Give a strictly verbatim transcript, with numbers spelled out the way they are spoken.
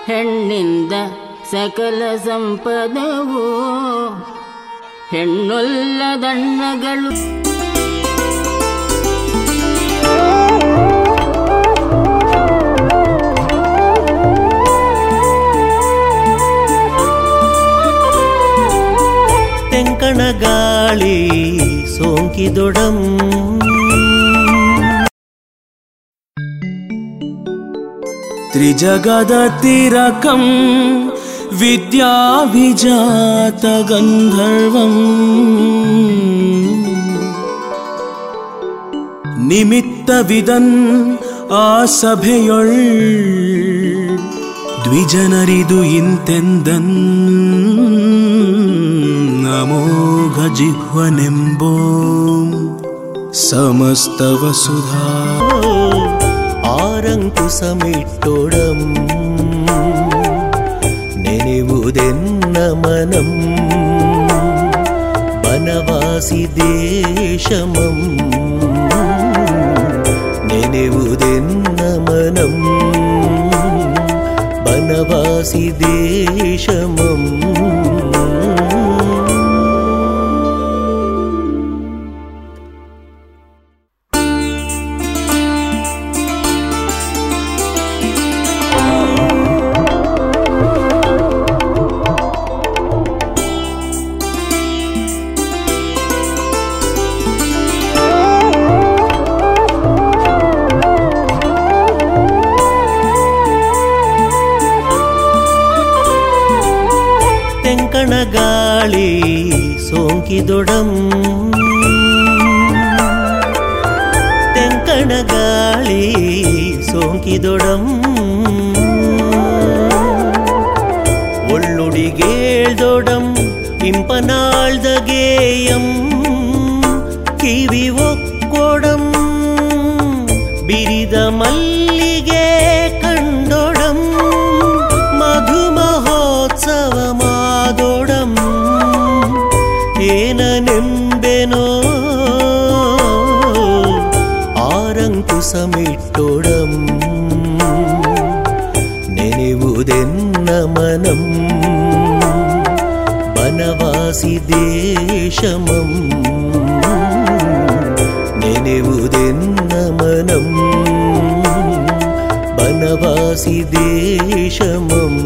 ಹೆಣ್ಣಿಂದ ಸಕಲ ಸಂಪದವು ಹೆಣ್ಣೊಲ್ಲದಣ್ಣಗಳು. ತೆಂಕಣ ಗಾಳಿ ಸೋಂಕಿದೊಡಂ ತ್ರಿಜಗದ ತಿರಕಂ ವಿದ್ಯಾಭಿಜಾತ ಗಂಧರ್ವಂ ನಿಮಿತ್ತವಿದನ್ ಆ ಸಭೆಯೊಳ್ ದ್ವಿಜನರಿದು ಇಂತೆಂದನ್ ಅಮೋಘ ಜಿಹ್ವನೆಂಬೋ ಸಮಸ್ತ ವಸುಧಾ ಆರಂಕುಸಮಿಟ್ಟೊಡಂ ನೆನೆವುದೆನ್ನ ಮನಂ ಬನವಾಸಿ ದೇಶಮಂ ನೆನೆವುದೆನ್ನ ಮನಂ ಬನವಾಸಿ ದೇಶಮಂ. ತೆಂಕಣ ಗಾಳಿ ಸೋಂಕಿದೊಡಂ ತೆಂಕಣ ಗಾಳಿ ಸೋಂಕಿದೊಡಂ ಒಳ್ಳುಡಿಗೇಳ್ದೊಡಂ ಇಂಪನಾಳ್ದ ಗೇಯಂ ಕಿವಿ ಒಕ್ಕೊಡಂ ಬಿರಿದ ಮಲ್ಲಿಗೆ ಕಂಡೊಡಂ ಮಧು ಮಹೋತ್ಸವ ಮಾದೊಡಂ ಏನನೆಂಬೆನೋ ಆರಂಕುಸಮಿಟ್ಟೊಡಂ ನೆನೆವುದೆನ್ನ ಮನಂ ಬನವಾಸಿ ದೇಶಮಂ ನೆನೆವುದೆನ್ನ ಮನಂ ಬನವಾಸಿ ದೇಶಮಂ.